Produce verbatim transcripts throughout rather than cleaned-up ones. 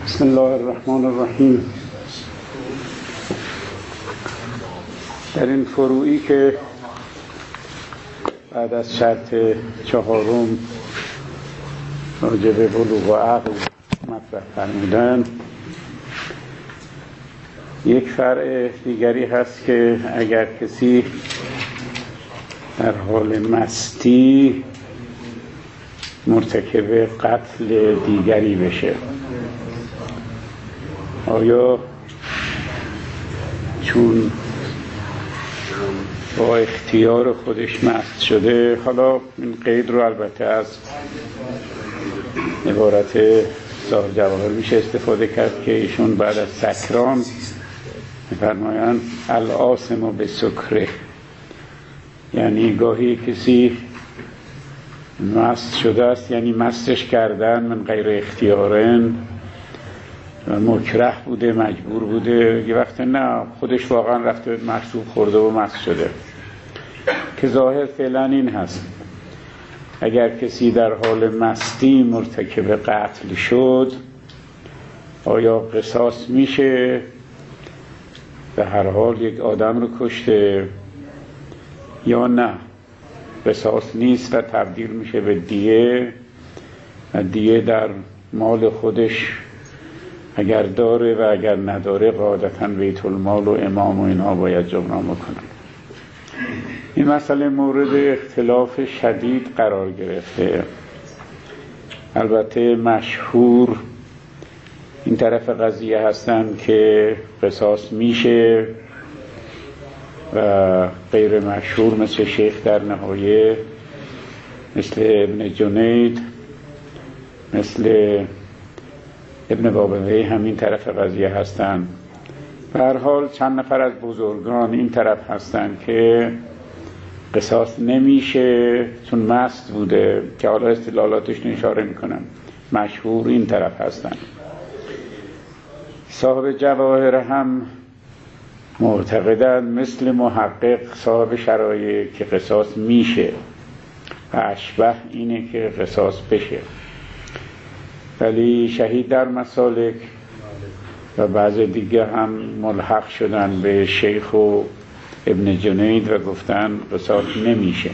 بسم الله الرحمن الرحیم. در این فروعی که بعد از شرط چهارم راجع به بلوغ و عقل مطرح فرمودن، یک فرع دیگری هست که اگر کسی در حال مستی مرتکب قتل دیگری بشه، آیا چون با اختیار خودش مست شده؟ حالا این قید رو البته از عبارت صاحب جواهر میشه استفاده کرد که ایشون بعد از سکران می‌فرمایند العاصم بسکره، یعنی گاهی کسی مست شده است، یعنی مستش کردن من غیر اختیارن، مکره بوده، مجبور بوده، یه وقت نه خودش واقعا رفته مشروب خورده و مست شده، که ظاهر فعلا این هست اگر کسی در حال مستی مرتکب قتل شد آیا قصاص میشه؟ به هر حال یک آدم رو کشته، یا نه قصاص نیست و تبدیل میشه به دیه، و دیه در مال خودش اگر داره و اگر نداره قاعدتاً بیت المال و امام و اینها باید جبران بکنن. این مسئله مورد اختلاف شدید قرار گرفته. البته مشهور این طرف قضیه هستن که قصاص میشه و غیر مشهور مثل شیخ در نهایه، مثل ابن جنید، مثل ابن بابوی همین طرف قضیه هستن. به هر حال چند نفر از بزرگان این طرف هستن که قصاص نمیشه چون مست بوده، که حالا استدلالاتش اشاره میکنم. مشهور این طرف هستن. صاحب جواهر هم معتقدن مثل محقق صاحب شرایع که قصاص میشه و اشبه اینه که قصاص بشه، ولی شهید در مسالک و بعض دیگه هم ملحق شدن به شیخ و ابن جنید و گفتن قصاص نمیشه.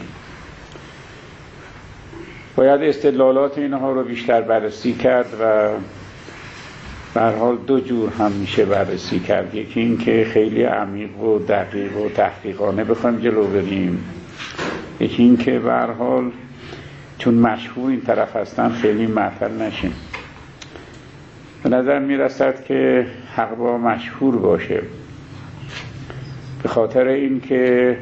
باید استدلالات اینها رو بیشتر بررسی کرد و به هر حال دو جور هم میشه بررسی کرد. یکی این که خیلی عمیق و دقیق و تحقیقانه بخوایم جلو بریم، یکی این که به هر حال چون مشهور این طرف هستن خیلی معطل نشیم. به نظر میرسد که حق با مشهور باشه، به خاطر این که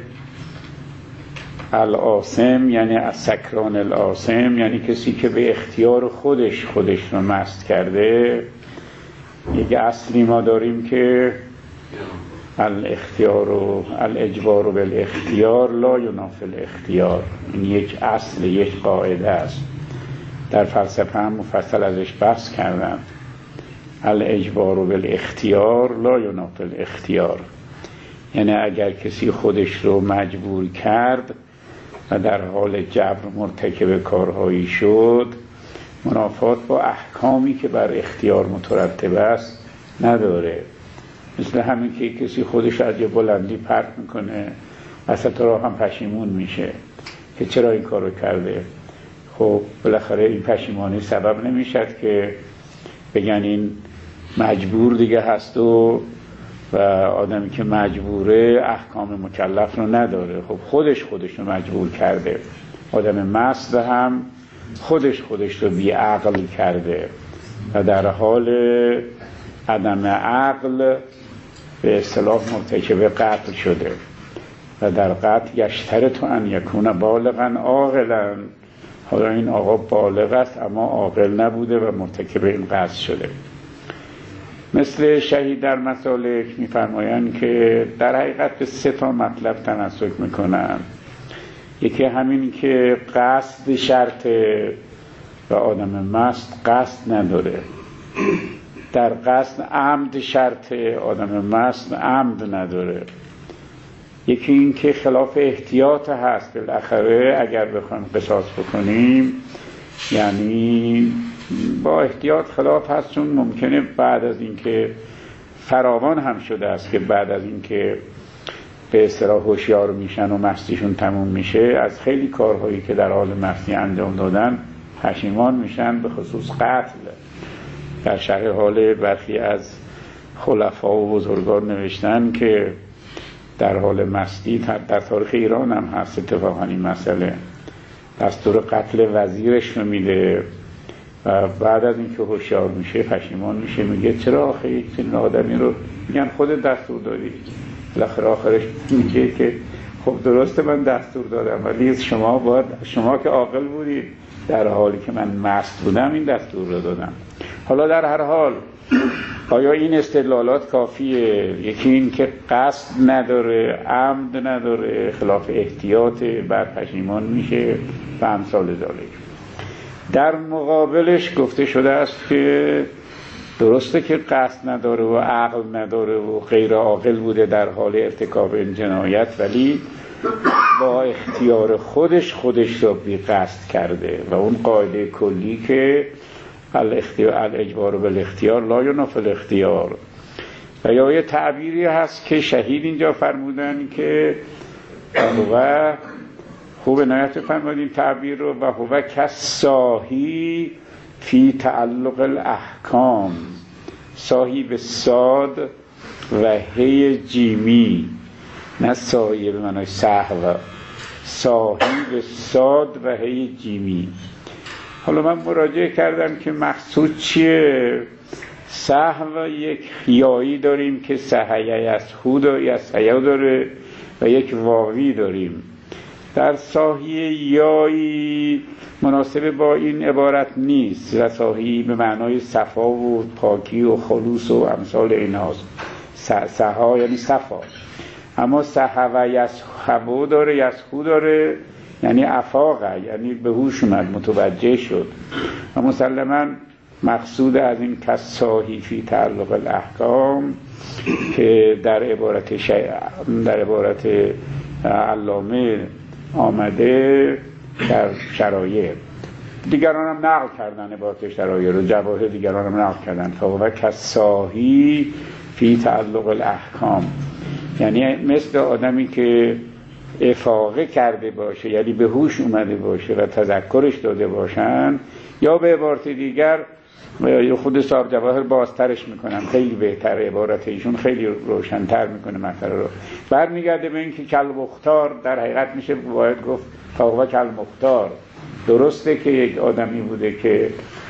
العاصم یعنی از سکران العاصم، یعنی کسی که به اختیار خودش خودش رو مست کرده. یک اصلی ما داریم که الاختیار و الاجبار و بالاختیار لا ینافی الاختیار. این یک اصل، یک قاعده است. در فلسفه هم مفصل ازش بحث کردم. الاجبار و بالاختیار لا ینافی الاختیار، یعنی اگر کسی خودش رو مجبور کرد و در حال جبر مرتکب کارهایی شد، منافات با احکامی که بر اختیار مترتب است نداره. مثل همین که کسی خودش از یه بلندی پرت میکنه، وسط راه هم پشیمون میشه که چرا این کارو کرده. خب بالاخره این پشیمانی سبب نمیشد که بگن این مجبور دیگه هست و و آدمی که مجبوره احکام مکلف رو نداره. خب خودش خودش رو مجبور کرده. آدم مست هم خودش خودش رو بی عقل کرده و در حال عدم عقل به اصطلاح مرتکب قتل شده و در قتل یشترط ان یکون بالغا عاقلا. حالا این آقا بالغ است اما عاقل نبوده و مرتکب این قتل شده. مثل شهید در مسالک می‌فرمایند که در حقیقت به سه تا مطلب تمسک میکنن. یکی همین که قصد شرطه و آدم مست قصد نداره. در قصد عمد شرطه، آدم مست عمد نداره. یکی این که خلاف احتیاط هست. بالاخره اگر بخوایم قصاص بکنیم یعنی با احتیاط خلاف هست، چون ممکنه بعد از اینکه فراوان هم شده است که بعد از اینکه به اصطلاح هوشیار میشن و مستیشون تموم میشه از خیلی کارهایی که در حال مستی انجام دادن پشیمان میشن، به خصوص قتل. در شرح حال برخی از خلفا و بزرگان نوشتن که در حال مستی، در تاریخ ایران هم هست اتفاقا این مسئله، دستور قتل وزیرش رو میده و بعد از اینکه هوشیار میشه پشیمان میشه، میگه چرا آخه یک چنین آدمی رو، میگن خودت دستور دادی. بالاخره آخرش میگه که خب درسته من دستور دادم، ولی شما باید، شما که عاقل بودید در حالی که من مست بودم این دستور رو دادم. حالا در هر حال آیا این استدلالات کافیه؟ یکی این که قصد نداره، عمد نداره، خلاف احتیاط، بعد پشیمان میشه و امثال ذالک. در مقابلش گفته شده است که درسته که قصد نداره و عقل نداره و غیر عاقل بوده در حال ارتکاب این جنایت، ولی با اختیار خودش خودش را بی قصد کرده و اون قاعده کلی که الاجبار بالاختیار لا ینافی الاختیار. و یا یه تعبیری هست که شهید اینجا فرمودن که هو، خوب عنایت فرمودین تعبیر رو، و هو کالساهی فی تعلق الاحکام. ساهی به صاد و هی جیمی، نه ساهی به معنای سهو، ساهی به صاد و هی جیمی. حالا من مراجعه کردم که مقصود چیه. سهو یک خیایی داریم که سهیه از هو داره و یک واوی داریم. در ساهی یایی مناسب با این عبارت نیست و ساهی به معنای صفا و پاکی و خلوص و امثال ایناست. سها یعنی صفا، اما سهو یسهو داره، یسهو داره یعنی افاقه، یعنی به هوش اومد، متوجه شد. و مسلما مقصود از این کالساهی فی تعلق الاحکام که در عبارت شی... در عبارت علامه آمده در شرایع، دیگران هم نقل کردن عبارت شرایع رو، جواهر دیگران هم نقل کردن. فهو کالساهی فی تعلق الاحکام یعنی مثل آدمی که افاقه کرده باشه، یعنی به هوش اومده باشه و تذکرش داده باشن، یا به عبارت دیگر خود صاحب جواهر بازترش میکنن، خیلی بهتر، عبارت ایشون خیلی روشن‌تر میکنه مسئله رو. برمیگرده به اینکه کل مختار در حقیقت میشه باید گفت فهو کل مختار. درسته که یک آدمی بوده که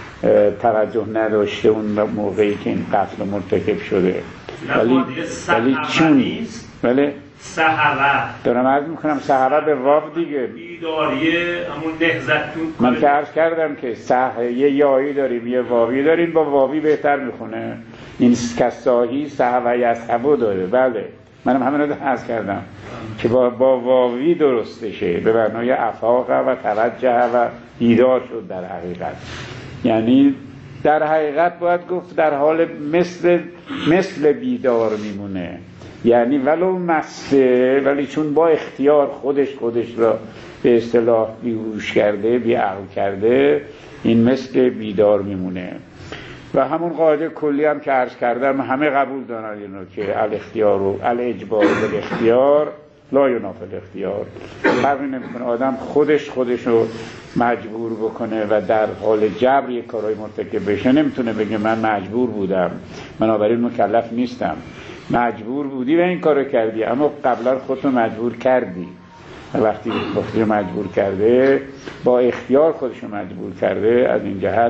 توجه نداشته اون موقعی که این قتل مرتکب شده، ولی ولی چون ولی سهوه دارم عرض میکنم سهوه به واو دیگه، بیداریه همون نهزتون. من که عرض کردم که سهوه یه یایی داریم یه واوی داریم، با واوی بهتر میخونه. این کالساهی سهوه یسهو داره، بله منم همین رو عرض کردم که با, با واوی درستشه، به معنای افاقه و توجه و بیدار شد در حقیقت. یعنی در حقیقت باید گفت در حال مثل مثل بیدار میمونه، یعنی ولو مسته، ولی چون با اختیار خودش خودش را به اصطلاح بیهوش کرده، بیعقل کرده، این مثل بیدار میمونه. و همون قاعده کلی هم که عرض کردم همه قبول دارن اینو که الاختیار و الاجبار بالاختیار لا ینافی الاختیار. فرقی نمیکنه آدم خودش خودش رو مجبور بکنه و در حال جبر یک کارهای مرتکب بشه، نمیتونه بگه من مجبور بودم بنابراین مکلف نیستم. مجبور بودی و این کارو کردی، اما قبلا خودتو مجبور کردی. وقتی خودتو مجبور کرده، با اختیار خودشو مجبور کرده، از این جهت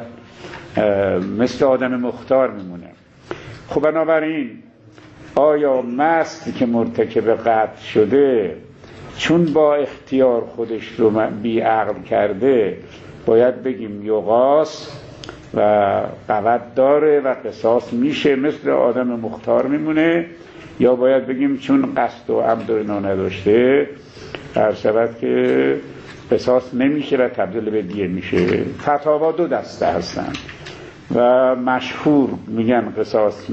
مثل آدم مختار میمونه. خب بنابراین آیا مستی که مرتکب قتل شده چون با اختیار خودش رو بی عقل کرده باید بگیم یقاس و قوت داره و قصاص میشه مثل آدم مختار میمونه، یا باید بگیم چون قصد و عمد اینا نداشته هر شود که قصاص نمیشه و تبدیل به دیه میشه؟ فتاوا دو دسته هستن و مشهور میگن قصاص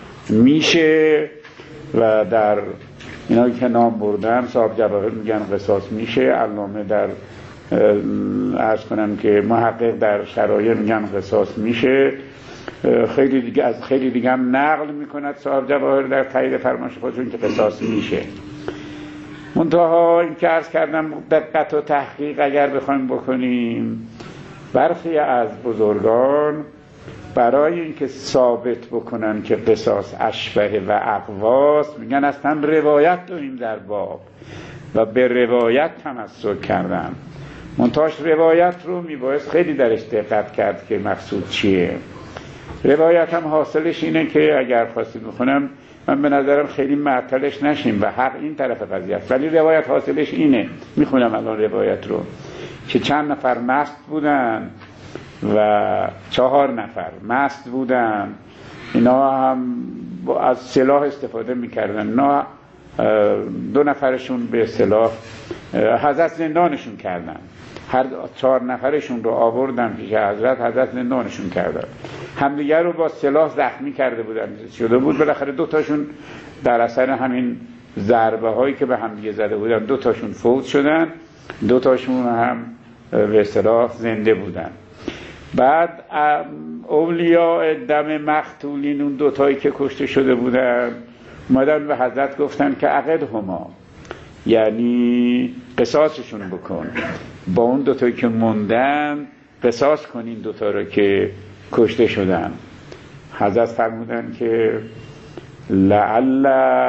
میشه و در اینا که نام بردن صاحب جواهر میگن قصاص میشه، علامه در عرض کنم که محقق در شرایع میگن قصاص میشه، خیلی دیگه از خیلی دیگه هم نقل میکند صاحب جواهر در تایید فرمایش خودشون که قصاص میشه. منتها این که عرض کردم دقت و تحقیق اگر بخوایم بکنیم، برخی از بزرگان برای اینکه ثابت بکنن که قصاص اشبه و اقواست، میگن اصلا روایت داریم در باب و به روایت تمسک کردن. منتهاش روایت رو میبایست خیلی درش دقت کرد که مقصود چیه. روایت هم حاصلش اینه که اگر خواستید بخونم، من به نظرم خیلی معطلش نشیم و حق این طرف قضیه است، ولی روایت حاصلش اینه، میخونم الان روایت رو، که چند نفر مست بودن و چهار نفر مست بودن، اینا هم از سلاح استفاده میکردن، اینا دو نفرشون به سلاح حضرت زندانشون کردن، هر چهار نفرشون رو آوردن پیش حضرت، حضرت زندانشون کردن، همدیگر رو با سلاح زخمی کرده بودن شده بود. بالاخره دو تاشون در اثر همین ضربه هایی که به همدیگه زده بودن دو تاشون فوت شدن، دو تاشون هم به اصطلاح زنده بودن. بعد اولیاء دم مقتولین، اون دو تایی که کشته شده بودن، اومدن به حضرت گفتن که عقد هما، یعنی قصاصشون بکن، با اون دو تایی که موندن قصاص کنین دو تا رو که کشته شدن. حضرت فرمودن که لعل،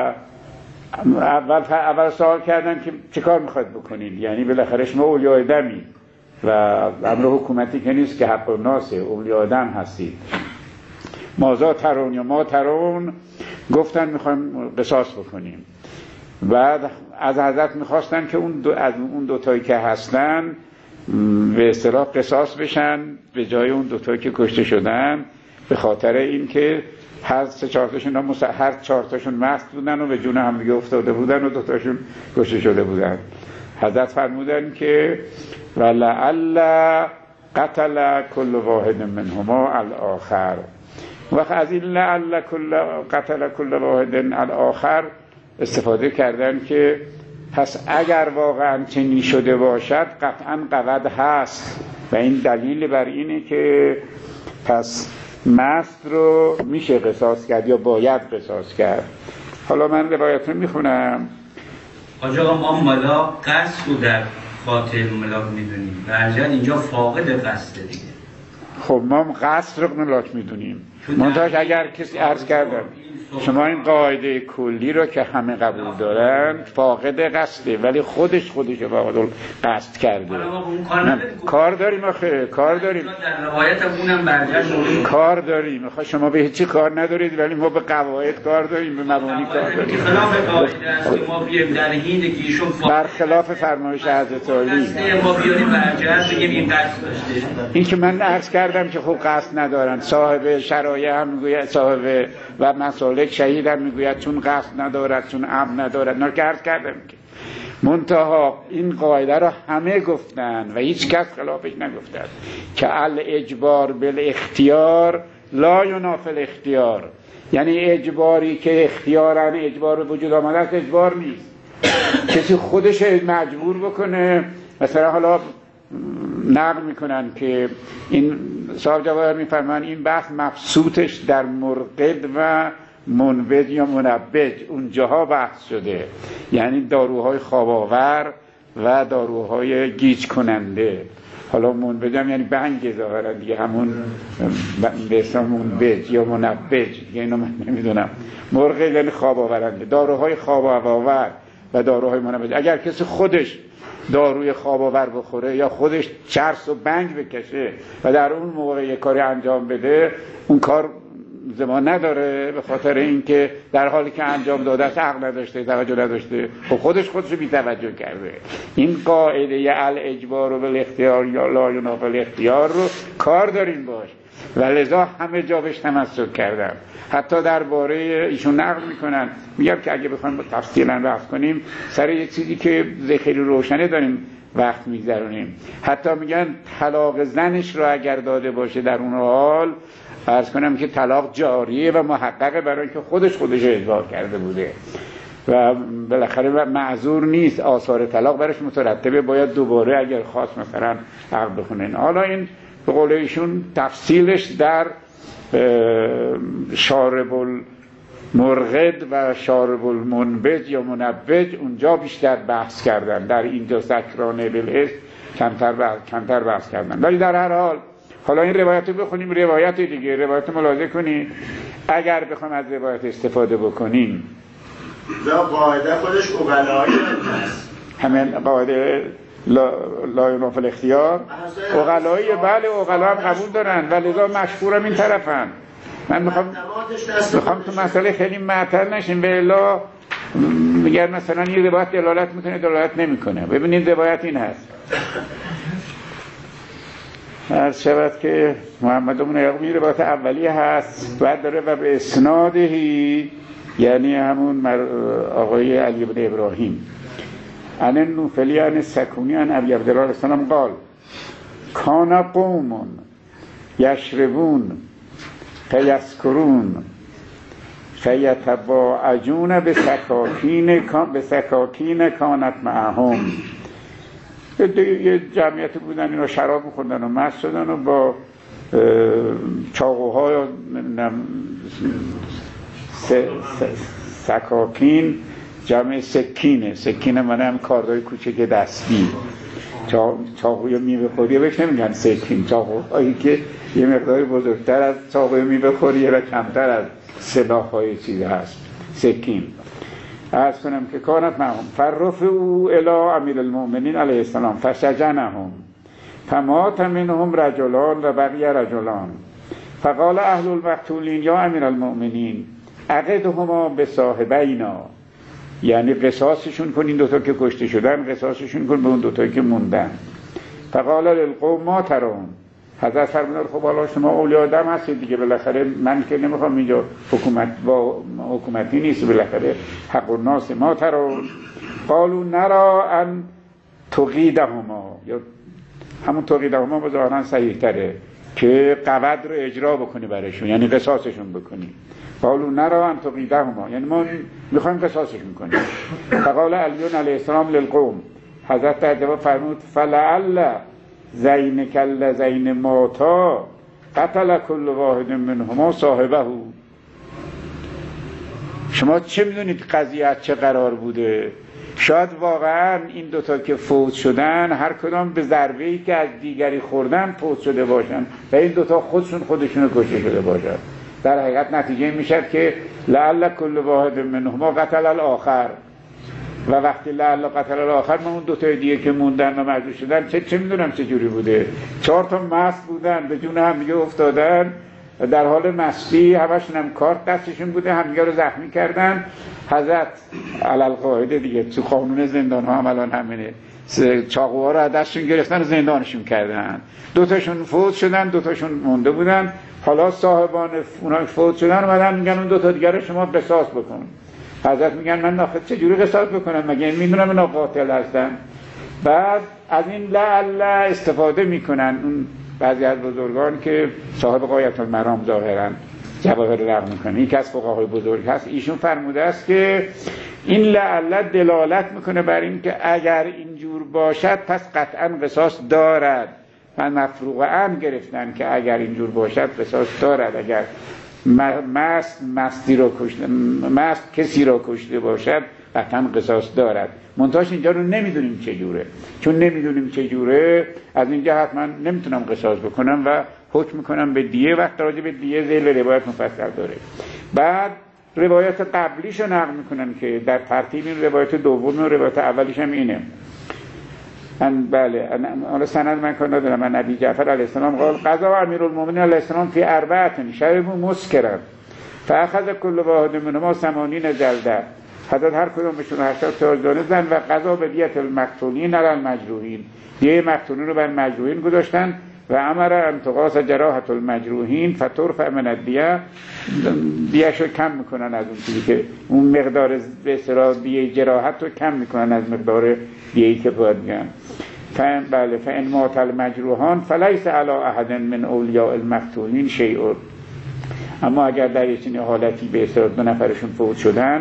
اول اول سوال کردن که چه کار میخواد بکنین، یعنی بالاخره شما اولیاء دمی و امر حکومتی که نیست که حق الناس، اولیاء دم هستید، مازا ترون یا ما ترون. گفتن میخوایم قصاص بکنیم. بعد از حضرت میخواستن که اون دو از اون دوتایی که هستن به اصطلاح قصاص بشن به جای اون دوتایی که کشته شدن، به خاطر این که هر سه چهار تاشون هر چهار تاشون مست بودن و به جون هم دیگه افتاده بودن و دوتاشون کشته شده بودن. حضرت فرمودن که ولعل قتل کل واحد منهما الاخر. وقت از این لعل کل قتل کل واحد الاخر استفاده کردن که پس اگر واقعا چنین شده باشد قطعا قود هست، و این دلیل بر اینه که پس مست رو میشه قصاص کرد یا باید قصاص کرد. حالا من روایت رو میخونم. حاج آقا ما ملا قصد رو در قاتل ملاک میدونیم و ارجل اینجا فاقد قصد دیگه. خب ما قصد رو ملاک میدونیم، منتهاش اگر کسی عرض کردم شما این قاعده کلی رو که همه قبول دارن فاقد قصده، ولی خودش خودش فاقد قصد کرده. کار داریم آخه، کار داریم در روایت اونم برجست کار داریم. آخه شما به هیچی کار ندارید ولی ما به قواعد کار داریم، به مبانی کار داریم. خلاف قاعده است که ما بیایم در حین که ایشون برخلاف فرمایش حضرت علی ما بیاریم برجست بگیم این قصد داشته. این که من عرض کردم که خوب قصد ندارن، صاحب شرایع هم میگوید، صاحب و مسالک شهید هم میگوید چون قصد ندارد، چون عمد ندارد. نه که عرض کردم که منتها این قاعده را همه گفتن و هیچ کس خلافش نگفتن که الاجبار بالاختیار لا ینافی الاختیار، یعنی اجباری که اختیارن اجبار وجود آمده است اجبار نیست. کسی خودش مجبور بکنه، مثلا حالا نقل میکنن که این صاحب جواهر میفرمان این بحث مبسوطش در مرقد و منبج یا منبج اونجاها بحث شده، یعنی داروهای خواباور و داروهای گیج کننده. حالا منبج هم یعنی بنگ ظاهرا دیگه، همون به اسم منبج یا منبج، اینو من نمیدونم. مرقد یعنی خواب آورنده، داروهای خواب آور و داروهای منبج. اگر کسی خودش داروی خواب آور بخوره یا خودش چرس و بنگ بکشه و در اون موقع یک کاری انجام بده، اون کار زمان نداره، به خاطر اینکه در حالی که انجام داده است عقل نداشته، توجه نداشته، خب خودش خودش رو بی توجه کرده. این قاعده الاجبار و بالاختیار یا لا ینافی الاختیار رو کار داریم باش و لذا همه جا بهش تمسک کردن. حتی درباره ایشون نقل میکنن، میگم که اگه بخوایم تفصیلا بحث کنیم سر یک چیزی که خیلی روشنه داریم وقت میگذرونیم. حتی میگن طلاق زنش رو اگر داده باشه در اون حال، عرض کنم که طلاق جاریه و محققه برای اینکه خودش خودش رو اجبار کرده بوده. و بالاخره معذور نیست، آثار طلاق برش مترتبه، باید دوباره اگر خواست مثلا عقد بکنن. حالا این به قول ایشون تفصیلش در شارب المرغد و شارب المنبج یا منبج اونجا بیشتر بحث کردن، در اینجا سکرانه بالعشق کمتر بحث, کمتر بحث کردن. ولی در هر حال حالا این روایت رو بخونیم، روایت دیگه روایت ملاحظه کنیم، اگر بخوام از روایت استفاده بکنیم دا قاعده خودش اغلایی هست، همین قاعده لا, لا ینافل اختیار اغلایی، بله اغلا هم قبول دارن و لذا مشهورم این طرفن. من میخوام میخوام تو مسئله خیلی معطل نشیم، به الا میگن مثلا این روایت دلالت میکنه دلالت نمیکنه. ببینید روایت این هست، عرض شود که محمد بن یعقوب روایت اولیه هست، بعد داره و به اسنادهی، یعنی همون آقای علی بن ابراهیم، عن النوفلی عن السکونی عن ابی عبدالله علیه السلام قال کان قوم یشربون فیسکرون فیتباعجون به سکاکین به سکاکین کانت معهم. یه جمعیت بودن اینا شراب می‌خوردن و مست شدن و با چاقوها یا سکاکین، جمع سکینه، سکینه معنی هم کاردای کوچک دستی، چاقوی میوه خوری بهش نمیگن سکین، چاقوهایی که یه مقداری بزرگتر از چاقوی میوه خوریه و کمتر از سلاح‌های چیزی هست، سکین. عرض کنم که کانت معهم فرف او الی امیر المؤمنین علیه السلام فشجنهم فمات منهم رجلان و بقیه رجلان فقال اهل المقتولین یا امیر المؤمنین عقدهما به صاحبینا، یعنی قصاصشون کن این دوتا که کشته شدن، قصاصشون کن به اون دوتایی که موندن. فقال للقوم ما ترون، حضرت فرمودن خب حالا شما اولیاء آدم هستید دیگه، بالاخره من که نمیخوام اینجا حکومت با حکومتی نیست، بالاخره حق الناس ما ترون. قالوا نرا ان تقیدهما، یا همون تقیدهما با ظاهرا صحیح تره که قود رو اجرا بکنی برشون، یعنی قصاصشون بکنی. قالوا نرا ان تقیدهما، یعنی ما میخوایم قصاصشون کنیم. فقال علی علیه السلام للقوم، حضرت در جواب فرمود فلعل زین کل زین ماتا قتل کل واحد منهما صاحبه. شما چه میدونید قضیه چه قرار بوده؟ شاید واقعا این دوتا که فوت شدن هر کدام به ضربه‌ای که از دیگری خوردن فوت شده باشن و این دوتا خودشون خودشون کشته شده باشن. در حقیقت نتیجه میشد که لعل کل واحد منهما قتل الاخر، و وقتی لعل قتل الاخر من اون دوتای دیگه که موندن و مجروح شدن چه چه میدونم چه جوری بوده، چهار تا مست بودن به جون هم دیگه افتادن در حال مستی، همشون هم کارت دستشون بوده، همدیگه رو زخمی کردن. حضرت علل قاعده دیگه تو قانون زندان ها هم الان همینه، چاقوها رو از دستشون گرفتن و زندانشون کردن. دوتاشون فوت شدن، دوتاشون مونده بودن. حالا صاحبان اونها فوت شدن اومدن میگن اون دوتا دیگه رو شما قصاص بکن. حضرت میگن من ناخد چه جوری قصاص بکنم، مگه میدونم اینا قاتل هستن؟ بعد از این لعل استفاده میکنن اون بعضی از بزرگان که صاحب غایت المرام ظاهرا جواهر رقم میکنه، یکی از فقهای بزرگ هست، ایشون فرموده است که این لعل دلالت میکنه بر این که اگر اینجور باشد پس قطعا قصاص دارد. من مفروغ ام گرفتن که اگر اینجور باشد قصاص دارد، اگر مست مستی را کشته مست کسی را کشته باشد قطعا قصاص دارد. منتهاش اینجا رو نمیدونیم چجوره، چون نمیدونیم چجوره از اینجا حتما نمیتونم قصاص بکنم و حکم میکنم به دیه، وقت راجع به دیه ذیل روایت مفصل داره. بعد روایت قبلیشو نقل میکنن که در ترتیب این روایت دوم و روایت اولیش هم اینه. ان بله انا سند من کار ندارم. من ابی جعفر علیه السلام قال قضا امیرالمومنین علیه السلام فی اربعه شربوا مسکرا فاخذ كل واحد منهما ثمانین جلده. حضرت هر کدوم بهشون هشتاد تا دانه زن و قضا به دیت المقتولین علی المجروحین، دیه مقتولین رو بر مجروحین گذاشتن و امر ان تقاس جراحت المجروحین فترفع من الدیه، دیه‌شو کم میکنن از اون چیزی که اون مقدار به اصطلاح دیه جراحت رو کم میکنن از مقدار دیه‌ای که باید میگن. فان بله فان مات المجروحان فلیس علی احد من اولیاء المقتولین شیء. اما اگر در این حالتی به اصطلاح دو نفرشون فوت شدن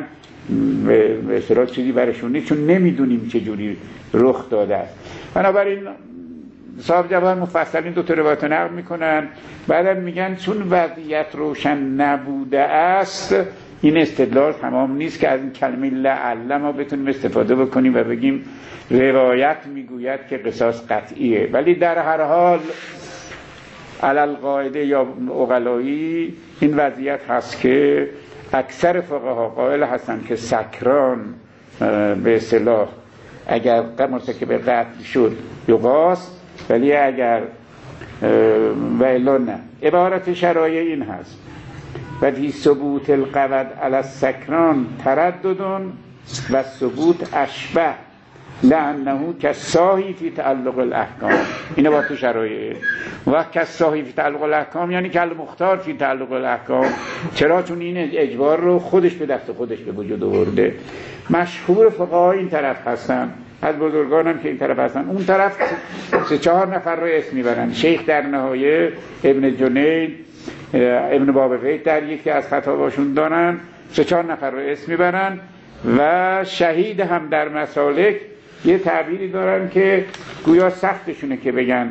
به اصطلاح چیزی برشون نیست، چون نمیدونیم چه جوری رخ داده است. بنابراین صاحب جواهر مفصل این دو تا روایت نقل میکنن، بعدم میگن چون وضعیت روشن نبوده است این استدلال تمام نیست که از این کلمه لعل ما بتونیم استفاده بکنیم و بگیم روایت میگوید که قصاص قطعیه. ولی در هر حال علل قاعده یا عقلایی این وضعیت هست که اکثر فقها قائل هستند که سکران به اصطلاح اگر مرتکب قتل شد یقاس، ولی اگر و الا نه. عبارت شرایع این هست: و فی ثبوت القود علی السکران تردد و ثبوت اشبه لانه کالصاحی فی تعلق الاحکام. اینه با تو شرایع. و کالصاحی فی تعلق الاحکام یعنی کل مختار فی تعلق الاحکام. چرا؟ چون این اجبار رو خودش به دست خودش به وجود آورده. مشهور فقها این طرف هستن، از بزرگانم که این طرف هستن. اون طرف سه چهار نفر رو اسم میبرن. شیخ در نهایه، ابن جنید، ابن بابقیت در یکی از فتاواشون دارن، سه چهار نفر رو اسم میبرن. و شهید هم در مسالک یه تعبیری دارن که گویا سختشونه که بگن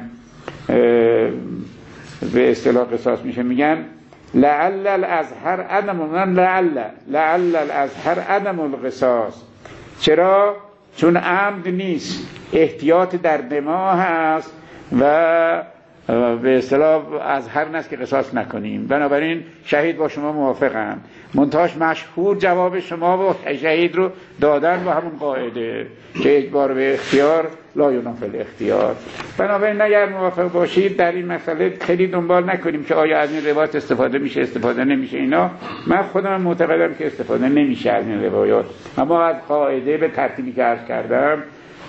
به اصطلاح قصاص میشه. میگن لعل الازهر عدم من لعل لعل الازهر عدم القصاص. چرا؟ چون عمد نیست، احتیاط در دماغ هست و به اصطلاح ازهر نیست که قصاص نکنیم. بنابراین شهید با شما موافقم. منتهاش مشهور جواب شما و شهید رو دادن با همون قاعده که اجبار به اختیار لا ینافی الاختیار. بنابراین اگر موافق باشید در این مسئله خیلی دنبال نکنیم که آیا از این روایات استفاده میشه استفاده نمیشه. اینا من خودم معتقدم که استفاده نمیشه از این روایات، اما از قاعده به ترتیبی که عرض کردم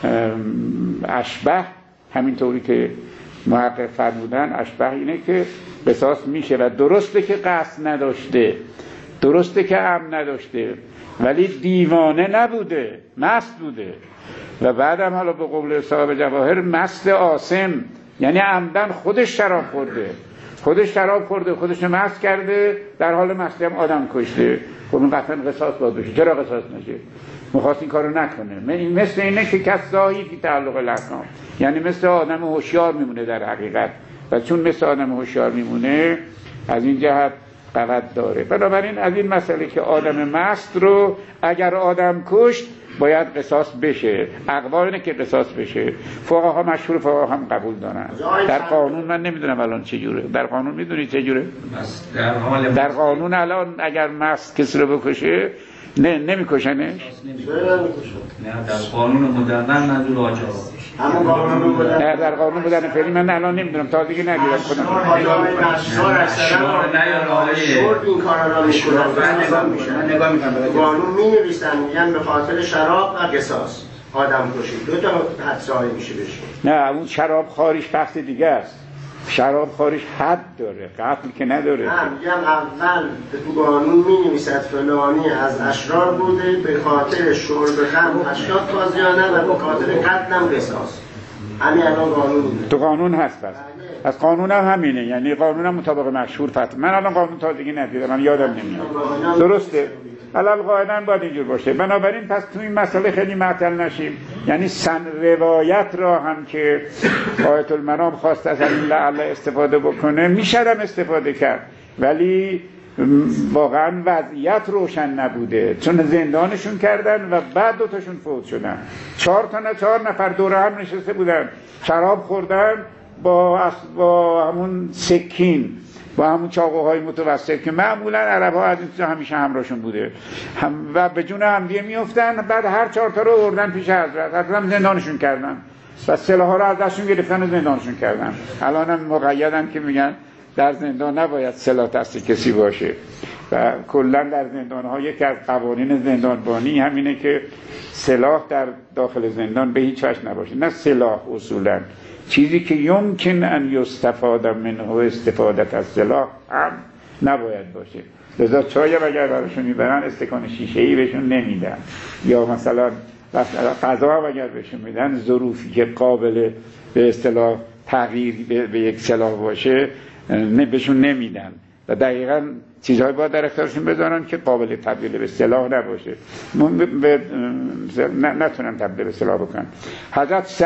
اشبه، همینطوری که محقق فرمودن اشبه اینه که قصاص میشه و درسته که قصد نداشته، درسته که عمد نداشته، ولی دیوانه نبوده، مست بوده. و بعدم حالا به قول صاحب جواهر مست آثم، یعنی عمدن خودش شراب خورده، خودش شراب خورده، خودش مست کرده، در حال مستی هم آدم کشته. خب این قطعا قصاص باید بشه. چرا قصاص نشه؟ میخواست این کارو نکنه. این مثل اینه که کسایی فی تعلق الاحکام، یعنی مثل آدم هوشیار میمونه در حقیقت، و چون مثل آدم هوشیار میمونه از این جهت قوت داره. بنابراین از این مسئله که آدم مست رو اگر آدم کشت باید قصاص بشه، اقوا اینه که قصاص بشه. فقها مشهور فقها هم قبول دارن. در قانون من نمیدونم الان چه جوره. در قانون میدونی چه جوره؟ در حال در قانون الان اگر مست کسی رو بکشه نه نمیکشنش؟ نه در قانون مدرن منظور آجار. همون قانون مدرن. نه در قانون مدرن فعلی من الان نمیدونم، تا دیگه ندیدم خودم. آدمای نشار اکثرا شرط این کارا رو میکنن. من نگاه میکنم قانون مینویسن میگن به خاطر شراب و قصاص آدم کشید، دو تا حد صادر میشه بشه. نه اون شراب خاریش بحث دیگه است. شراب خاریش حد داره، قتل که نداره. نه میگم اول تو قانون می‌نویسد فلانی از اشرار بوده به خاطر شرب خمر هشتاد تازیانه و به خاطر قتل هم قصاص. همین الان قانون تو قانون هست. بس از قانون هم همینه، یعنی قانون هم مطابق مشهور فتح. من الان قانون تازگی ندیدم، من یادم نمیاد. درسته؟ علل قاعدن باید اینجور باشه. بنابراین پس تو این مسئله خیلی معطل نشیم. یعنی سن روایت را هم که آیت المنام خواست از این لعل استفاده بکنه میشدم استفاده کرد، ولی واقعا وضعیت روشن نبوده، چون زندانشون کردن و بعد دوتاشون فوت شدن. چهار تا نه چهار نفر دور هم نشسته بودن، شراب خوردن با با همون سکین، با همون چاقوهای متوسط که معمولا عرب‌ها از این همیشه همراهشون بوده هم و به جون هم دیگه میافتن. بعد هر چهار تا رو آوردن پیش حضرت، حضرت زندانشون کردن و سلاح‌ها رو از دستشون گرفتن و زندانشون کردن. الان هم مقیدن که میگن در زندان نباید سلاح دست کسی باشه و کلا در زندان‌ها یکی از قوانین زندانبانی همینه که سلاح در داخل زندان به هیچ وجه نباشه. نه سلاح اصولا، چیزی که یمکن ان یستفاد منه استفاده از سلاح هم نباید باشه. لذا چای اگر براشون میبرن استکان شیشه‌ای بهشون نمیدن، یا مثلا غذا هم اگر بهشون میدن ظروفی که قابل به اصطلاح تغییر به یک سلاح باشه نه بهشون نمیدن. و دقیقاً چیزهای باید در اختیارشون بذارن که قابل تبدیل به سلاح نباشه، نتونن تبدیل به سلاح بکنن. حضرت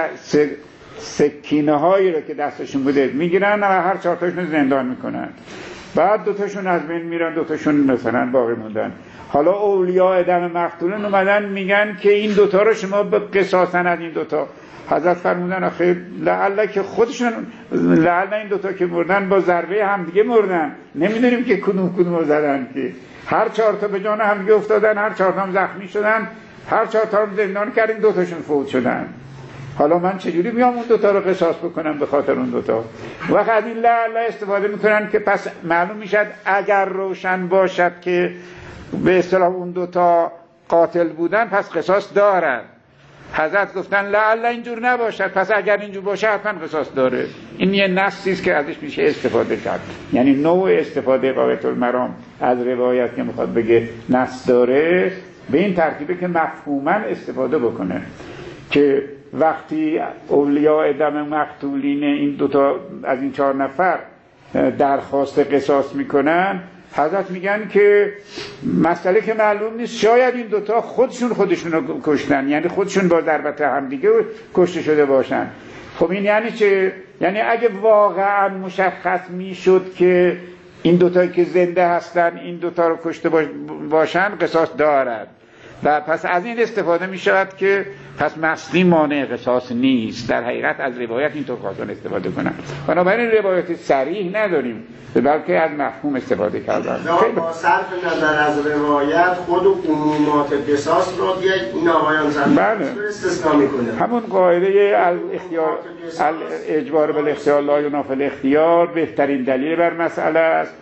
سکینه هایی رو که دستشون بوده میگیرن و هر چهار تاشون زندان میکنن، بعد دوتاشون از بین میرن، دوتاشون مثلا باقی موندن. حالا اولیاء دم مقتولون اومدن میگن که این دوتا رو شما به قصاصن از این دوتا. حضرت فرمودن آخه لعل که خودشون لعل این دوتا که مردن با ضربه همدیگه مردن، نمیدونیم که کدوم کدوم رو زدن، که هر چهار تا به جان همدیگه افتادن، هر چهار تا هم زخمی شدن، هر چهار تا رو زندان کردیم، دوتاشون فوت شدن. حالا من چجوری بیام اون دوتا رو قصاص بکنم به خاطر اون دوتا؟ وقت از این لعل استفاده میکنن که پس معلوم میشد اگر روشن باشد که به اصطلاح اون دوتا قاتل بودن پس قصاص دارن. حضرت گفتن لعل اینجور نباشد، پس اگر اینجور باشه حتما قصاص داره. این یه نصی است که ازش میشه استفاده کرد، یعنی نوع استفاده غایت المرام از روایت که میخواد بگه نص داره به این ترتیبه که مفهوما استفاده بکنه که وقتی اولیاء دم مقتولین این دوتا از این چهار نفر درخواست قصاص میکنن، حضرت میگن که مسئله که معلوم نیست، شاید این دوتا خودشون خودشون رو کشتن، یعنی خودشون با ضربت همدیگه کشته شده باشن. خب این یعنی چه؟ یعنی اگه واقعا مشخص میشد که این دوتایی که زنده هستن این دوتا رو کشته باشن قصاص دارد، و پس از این استفاده می شود که پس مصلی مانع قصاص نیست. در حقیقت از روایت اینطور خواستن استفاده کنن، بنابراین روایت صریح نداریم بلکه از مفهوم استفاده کردن. با صرف نظر از روایت خود و عمومات قصاص رو بیاید این آقایان زمین استثناء میکنه. همون قاعده الاختیار الاجبار بالاختیار لا ینافی الاختیار بهترین دلیل بر مسئله است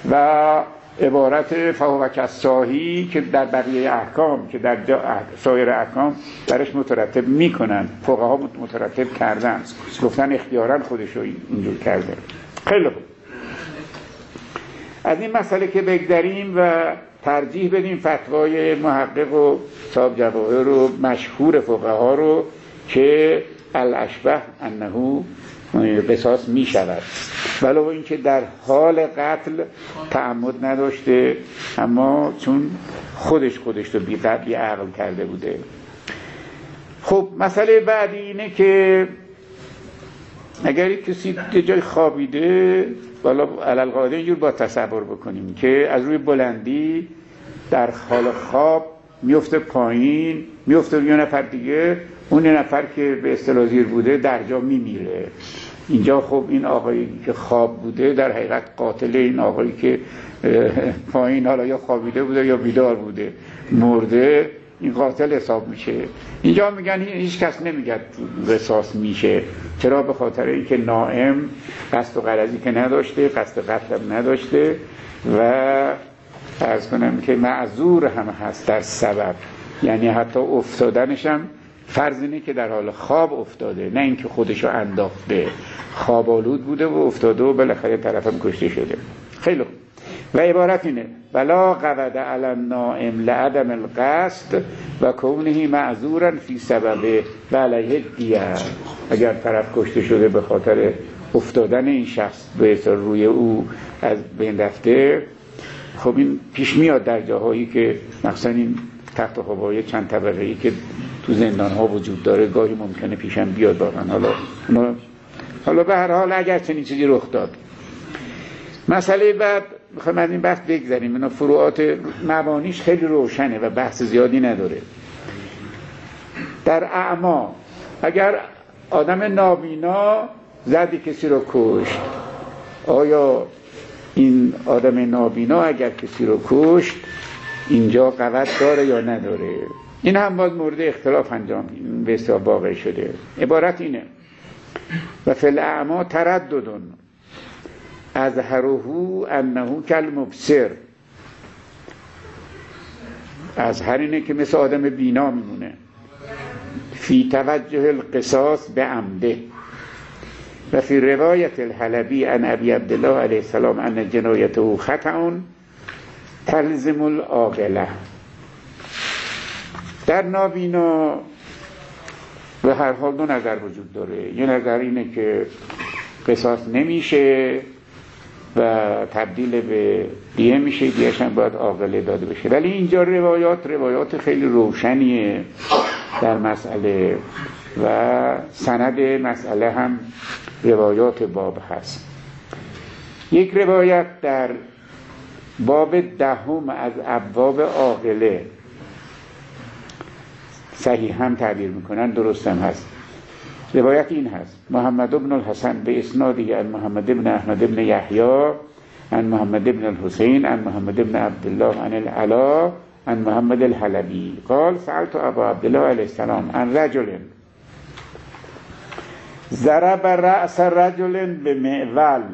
و عبارت فهو کالصاحی که در بقیه احکام که در سایر احکام درش مترتب میکنن، فقها مترتب کردن، گفتن اختیاراً خودشو اینجور کرده. خیلی خوب، از این مسئله که بگذریم و ترجیح بدیم فتوای محقق و صاحب جواهر و مشهور فقها رو که الاشبه انه قصاص می شود، ولو اینکه در حال قتل تعمد نداشته، اما چون خودش خودش رو بی عقل کرده بوده. خب مسئله بعدی اینه که اگر کسی جای خوابیده، والا علل قاعده اینجور با تصور بکنیم که از روی بلندی در حال خواب میفته پایین، میفته یه نفر دیگه، اون نفر که به اصطلاح زیر بوده در جا میمیره. اینجا خب این آقایی که خواب بوده در حقیقت قاتل این آقایی که پایین حالا یا خوابیده بوده یا بیدار بوده مرده، این قاتل حساب میشه. اینجا میگن هیچ کس نمیگه قصاص میشه. چرا؟ به خاطر اینکه نائم قصد و غرضی که نداشته، قصد قتل نداشته و عرض کنم که معذور هم هست در سبب، یعنی حتی افتادنش هم فرض اینه که در حال خواب افتاده، نه اینکه خودشو انداخته، خواب آلود بوده و افتاده و بالاخره طرفم کشته شده. خیلی خوب. و عبارت اینه ولا قود علی النائم لعدم القصد و کونه معذورا فی سببه و علیه دیه. اگر طرف کشته شده به خاطر افتادن این شخص به اثر روی او از بین رفته، خب این پیش میاد در جاهایی که مثلا این تخت خوابای چند طبقه‌ای که تو زندان ها وجود داره، گاهی ممکنه پیشم بیاد واقعا. حالا حالا به هر حال اگر چنین چیزی رخ داد. مسئله بعد میخوایم از این بحث بگذاریم، اینا فروعات مبانیش خیلی روشنه و بحث زیادی نداره. در اعما اگر آدم نابینا زدی کسی رو کشت، آیا این آدم نابینا اگر کسی رو کشت اینجا قوت داره یا نداره؟ این هم باید مورد اختلاف انجام به اصطلاح واقع شده. عبارت اینه و فی الاعما ترددون اظهره انه کالمبصر. اظهر اینه که مثل آدم بینا میمونه. فی توجه القصاص به عمده و فی روایت الحلبی عن ابی عبدالله علیه السلام ان جنایته خطأ تلزم العاقله. در نابینا به هر حال دو نظر وجود داره. یه نظر اینه که قصاص نمیشه و تبدیل به دیه میشه، دیهش هم باید عاقله داده بشه. ولی اینجا روایات روایات خیلی روشنیه در مسئله و سند مسئله هم روایات باب هست. یک روایت در باب دهم از ابواب عاقله صحیح هم تعبیر میکنن، درست هم هست. روایت این هست: محمد بن الحسن به اسنادی عن محمد بن احمد بن یحیی عن محمد بن الحسین عن محمد بن عبدالله عن العلا عن محمد الحلبی قال سألت ابا عبدالله علیه السلام عن رجل ضرب رأس رجل به معول.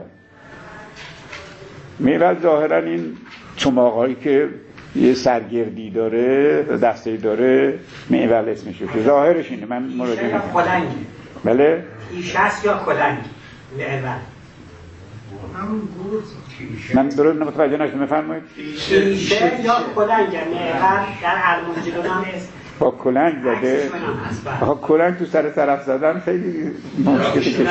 معول ظاهرا این چماقایی که یه سرگردی داره، دسته داره، معول اسمشه، ظاهرش اینه. من مراجعه میکنم کلنگی. بله؟ پیش است یا کلنگ؟ معول. من درست متوجه نشدم، بفرمایید. پیشه یا کلنگ، معول در ارمنجلون هم است. با کلنگ زده. آها کلنگ تو سر طرف زدن خیلی مشکلی کشید.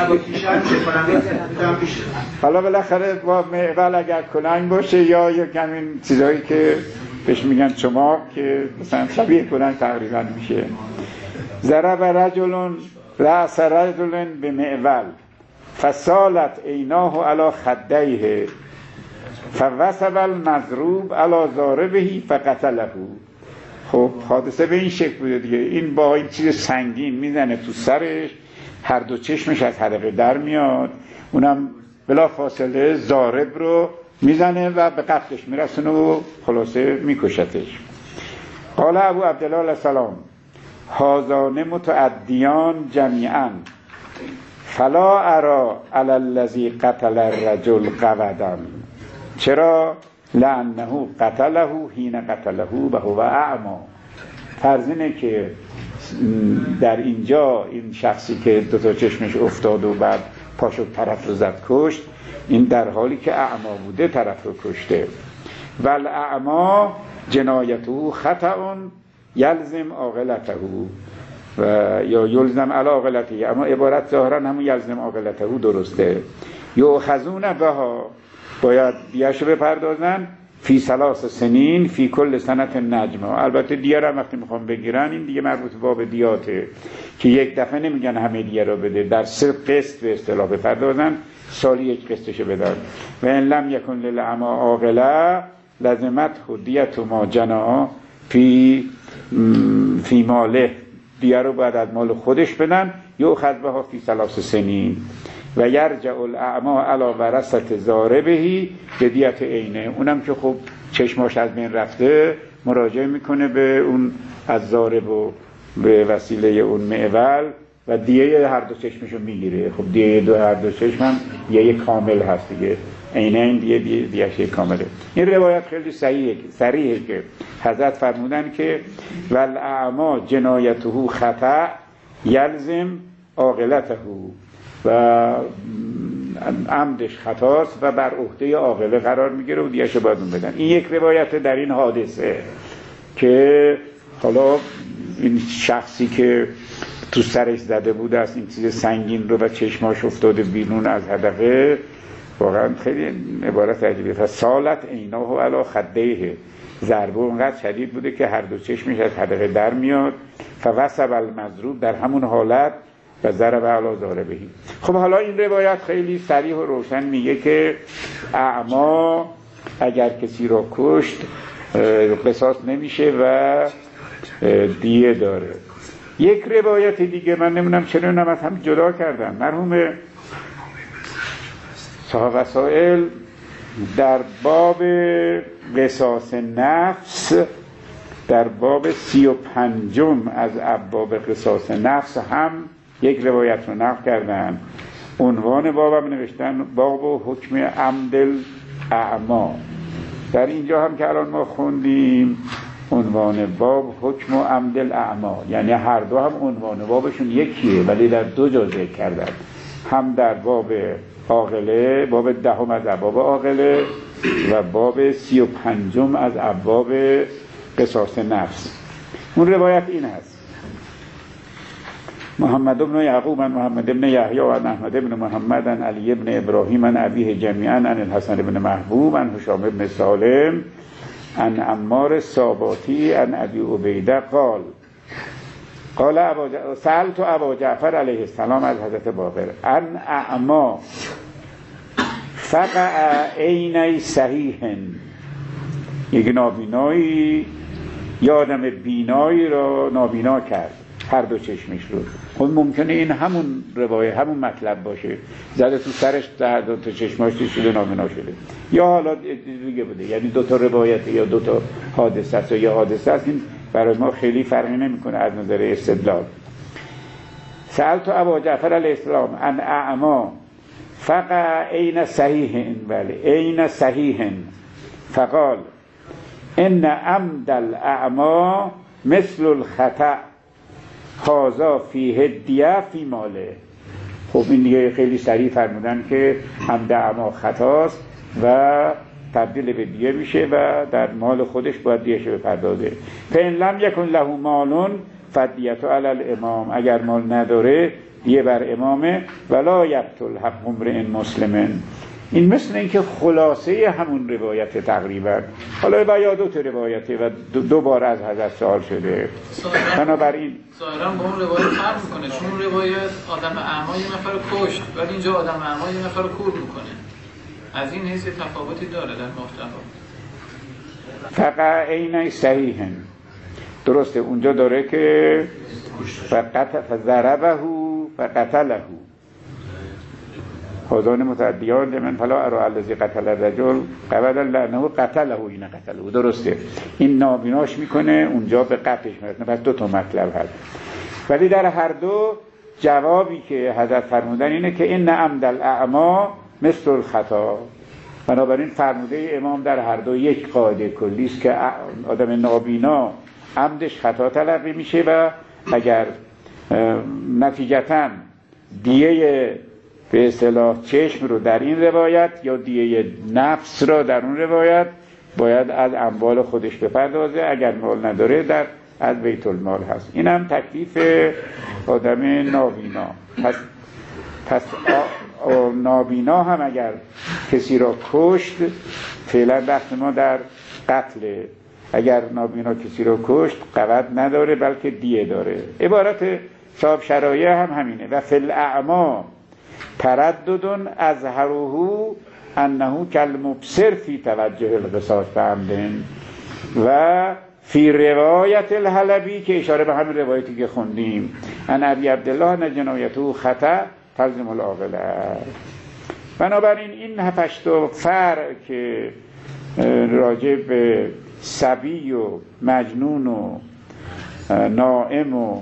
حالا بالاخره با معول اگر کلنگ باشه یا یک همین چیزایی که بهش میگن چماق که مثلا شبیه کلنگ تقریبا میشه. ضرب رجل رأس رجل به معول فسالت عیناه علی خدیه فوثب المضروب علی ضاربه فقتله. خب حادثه به این شکل بوده دیگه. این با این چیز سنگین میزنه تو سرش، هر دو چشمش از حلقه در میاد، اونم بلا فاصله ضارب رو میزنه و به قتلش میرسونه و خلاصه میکشتش. قال ابو عبدالله علیه السلام هذان متعدیان جمیعا فلا ارا علی الذی قتل الرجل قودا. چرا؟ لانه قتله حین قتله و هو اعمی. فرض اینه که در اینجا این شخصی که دو تا چشمش افتاد و بعد پاشو طرف رو زد کشت، این در حالی که اعمی بوده طرف رو کشته. والاعمی جنایته خطأ یلزم عاقلته و یا یلزم علی عاقلته، اما عبارت ظاهرا همون یلزم عاقلته درسته. یؤخذون بها، باید دیه‌شو بپردازن، فی ثلاث سنین فی کل سنت نجمه. البته دیه را وقتی میخوام بگیرن این دیگه مربوط به باب دیاته که یک دفعه نمیگن همه دیه را بده، در سه قسط به اصطلاح بپردازن، سالی یک قسطشو بدن. و ان لم یکن للأعمی عاقله لزمت دیت ما جنا فی فی ماله، دیه رو باید از مال خودش بدن. یؤخذ بها فی ثلاث سنین و یرجع الاعمی علی ورثه ضاربه به دیت عینه. اونم که خب چشماش از بین رفته مراجعه میکنه به اون از ضارب و به وسیله اون معول و دیه هر دو چشمشو میگیره. خب دیه دو هر دو چشم هم دیه کامل هست دیگه، عینه این دیه دیه دیه کامله. این روایت خیلی صحیحه صریحه که حضرت فرمودن که والاعمی جنایته خطأ یلزم عاقلته و عمدش خطاست و بر عهده عاقله قرار میگیره و دیگه باید اون بدن. این یک روایت در این حادثه که حالا این شخصی که تو سرش زده بوده است این چیز سنگین رو و چشماش افتاده بیرون از حدقه، واقعا خیلی عبارت عجیبه. فسالت عیناه علی خدیه، ضربه اونقدر شدید بوده که هر دو چشمش از حدقه در میاد. فوثب المضروب، در همون حالت و ضرب علی ضاربه. خب حالا این روایت خیلی صریح و روشن میگه که اعمی اگر کسی را کشت قصاص نمیشه و دیه داره. یک روایت دیگه من نمیدونم چرا اینم از هم جدا کردن، مرحوم صاحب وسائل در باب قصاص نفس، در باب سی و پنجم از ابواب قصاص نفس هم یک روایت رو نقل کردن. عنوان بابم نوشتن باب و حکم عمد الاعمی. در اینجا هم که الان ما خوندیم عنوان باب حکم و عمد الاعمی، یعنی هر دو هم عنوان بابشون یکیه ولی در دو جا ذکر کردن، هم در باب عاقله، باب دهم از ابواب عاقله و باب سی و پنجم از ابواب قصاص نفس. اون روایت این هست: محمد بن یعقوب عن محمد بن یحیی و احمد بن محمد عن علی بن ابراهیم عن ابیه جمیعا عن الحسن بن محبوب عن هشام بن سالم عن عمار الساباتی عن ابی عبیده قال قال ابا ج... سألت ابا جعفر علیه السلام از حضرت باقر ان اعما فقع عینی صحیح، یک نابینایی یا آدم بینایی را نابینا کرد، هر دو چشمش رو. خب ممکنه این همون روایه همون مطلب باشه، زده تو سرش هر دو تا چشماش شده نابینا شده، یا حالا دیگه بوده، یعنی دو تا روایت یا دو تا حادثه است یا حادثه است. این برای ما خیلی فرقی نمیکنه از نظر استدلال. سألت ابا جعفر علیه السلام ان اعما فقع عین صحیح، بله عین صحیح، فقال ان عمد الاعما مثل الخطأ هذا فیه دیه فی ماله. خب این دیگه خیلی سریع فرمودن که عمد اعما خطاست و تبدیل به دیه میشه و در مال خودش باید دیهش بپردازه. فإن لم یکن له مالون فدیت علی الامام، اگر مال نداره دیه بر امامه. ولا یقتل حق امرئ مسلم. این مثل این که خلاصه همون روایت تقریبا، حالا و یا دو تا روایته و دو, دو بار از حضرت سوال شده. بنابراین ظاهرا با اون روایت فرق میکنه، چون اون روایت آدم اعما یه نفر کشت ولی اینجا آدم اعما یه نفر کور میکنه. از این حیث تفاوتی داره در محتوا. فقط عین صحیح درسته، اونجا داره که فقط فضربه فقتله هذان متعدیان من فلا ارى الذی قتل الرجل قبل لانه قتله این قتله. درسته، این نابیناش میکنه، اونجا به قتلش میرسه. پس دو تا مطلب هست، ولی در هر دو جوابی که حضرت فرمودن اینه که ان عمد الاعما مثل الخطا. بنابراین فرموده امام در هر دو یک قاعده کلی است که آدم نابینا عمدش خطا تلقی میشه و اگر نتیجتاً دیه به اصطلاح چشم رو در این روایت یا دیه نفس رو در اون روایت باید از اموال خودش بپردازه، اگر مال نداره در از بیت المال هست. این هم تکلیف آدم نابینا. پس پس آ... آ... نابینا هم اگر کسی را کشت، فعلا بحث ما در قتل، اگر نابینا کسی را کشت قوت نداره بلکه دیه داره. عبارت صاحب شرایع هم همینه. و فی الاعما تردد اظهره انه کالمبصر فی توجه القصاص بعمد و فی روایت الحلبی که اشاره به همین روایتی که خوندیم ان ابی عبدالله ان جنایته خطا تلزم العاقله. بنابراین این هفت فرع که راجع به صبی و مجنون و نائم و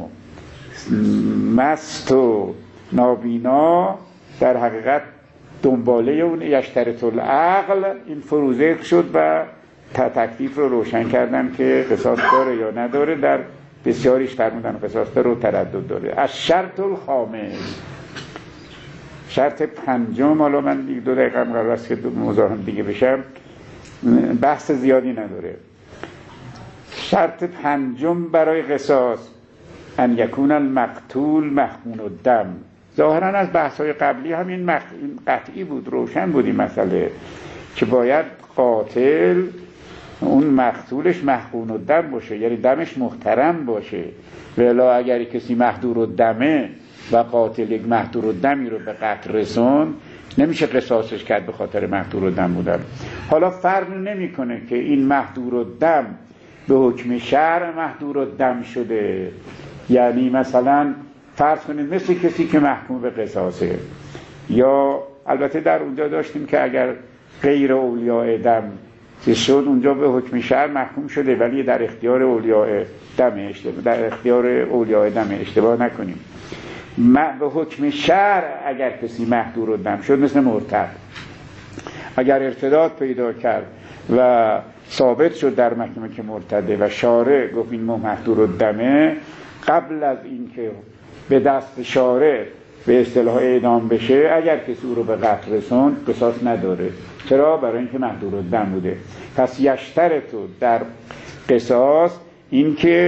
مست و نابینا در حقیقت دنباله اون یشترط العقل این فروزه شد و تکلیف رو روشن کردن که قصاص داره یا نداره. در بسیاریش فرمودن قصاص داره و تردد داره. از شرط الخامس، شرط پنجم، حالا من دو دقیقه هم قرار است که مزاحم دیگه بشم، بحث زیادی نداره. شرط پنجم برای قصاص ان یکون المقتول محقون الدم. ظاهرا از بحث‌های قبلی همین مخ... قطعی بود، روشن بود این مسئله که باید قاتل اون مقتولش محقون الدم باشه، یعنی دمش محترم باشه. ولی اگر کسی محضور الدمه و قاتل یک محضور الدمی رو به قتل رسون، نمیشه قصاصش کرد به خاطر محضور الدم بودن. حالا فرق نمیکنه که این محضور الدم به حکم شرع محضور الدم شده، یعنی مثلا فرض کنید مثل کسی که محکوم به قصاصه، یا البته در اونجا داشتیم که اگر غیر اولیاء دم شد اونجا به حکم شرع محکوم شده ولی در اختیار اولیاء دم اشتباه در اختیار اولیاء دم اشتباه نکنیم. به حکم شرع اگر کسی محضور الدم شد مثل مرتد، اگر ارتداد پیدا کرد و ثابت شد در محکمه که مرتده و شارع گفت این محضور الدمه، قبل از اینکه به دست شارع به اصطلاح اعدام بشه اگر کسی او رو به قتل رسوند قصاص نداره. چرا؟ برای اینکه محضور الدم بوده. پس یشترط در قصاص این که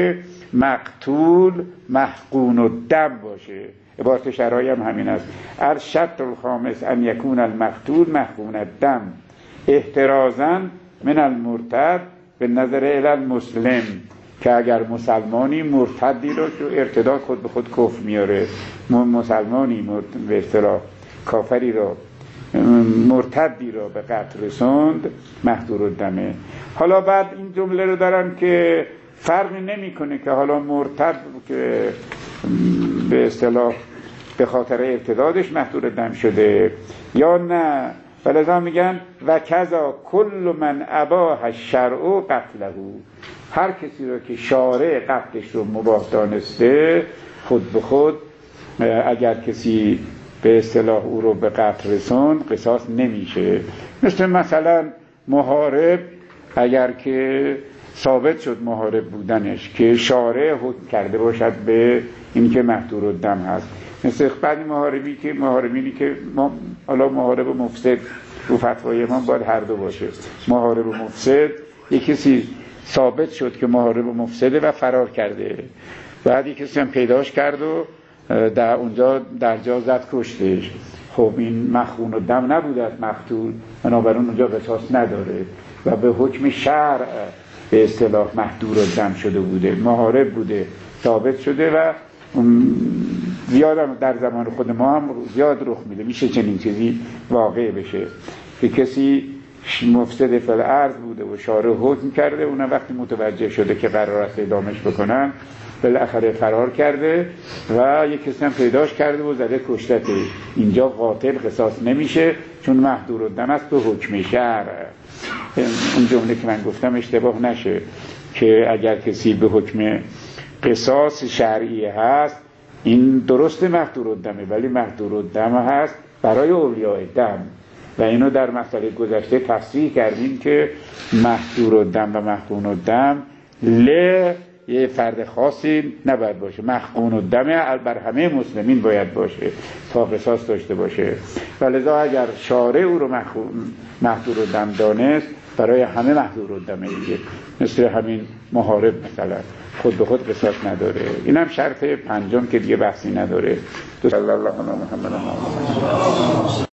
مقتول محقون الدم باشه. عبارت شرعی هم همین است. الشرط الخامس ان یکون المقتول محقون الدم احترازا من المرتد به نظر الی المسلم، که اگر مسلمانی مرتدی رو که ارتداد خود به خود کفر میاره، مسلمانی به اصطلاح کافری رو مرتدی رو به قتل رسوند محظور الدمه. حالا بعد این جمله رو دارن که فرقی نمیکنه که حالا مرتد که به اصطلاح به خاطر ارتدادش محظور الدم شده یا نه، فلذا میگن و کذا کل من اباح الشرع قتله، هر کسی رو که شارع قتلش رو مباح دانسته خود به خود اگر کسی به اصطلاح او رو به قتل رسوند قصاص نمیشه. مثل مثلا محارب اگر که ثابت شد محارب بودنش که شارع حکم کرده باشد به این که محظور الدم هست، مثل بعضی محاربی که محاربینی که ما حالا محارب و مفسد رو فتوای ما باید هر دو باشه، محارب و مفسد، یک کسی ثابت شد که محارب و مفسده و فرار کرده، بعد یک کسی هم پیداش کرد و در اونجا در جا زد کشتش، خب این مخون و دم نبوده از مقتول، بنابراین اونجا قصاص نداره و به حکم شرع به اصطلاح محظور الدم شده بوده، محارب بوده ثابت شده و زیاد در زمان خود ما هم زیاد رخ میده، میشه چنین چیزی واقع بشه که کسی مفسد فی الارض بوده و شارع حکم کرده، اونم وقتی متوجه شده که قرار است اعدامش بکنن بالاخره فرار کرده و یک کسی هم پیداش کرده و زده کشتته، اینجا قاتل قصاص نمیشه چون محظور الدم است به حکم شرع. اون جمله که من گفتم اشتباه نشه که اگر کسی به حکم قصاص شرعی هست این درست محظور الدمه، ولی محظور الدم هست برای اولیاء دم و اینو در مسئله گذشته تفصیل کردیم که محظور الدم و محقون الدم ل یه فرد خاصی نباید باشه، محقون الدم بر همه مسلمین باید باشه تا قصاص داشته باشه، ولذا اگر شارع او رو محظور الدم دانست برای همه محظور الدمه دیگه، مثل همین محارب مثلا خود به خود قصاص نداره. این هم شرط پنجم که دیگه بحثی نداره. صلی الله علی محمد.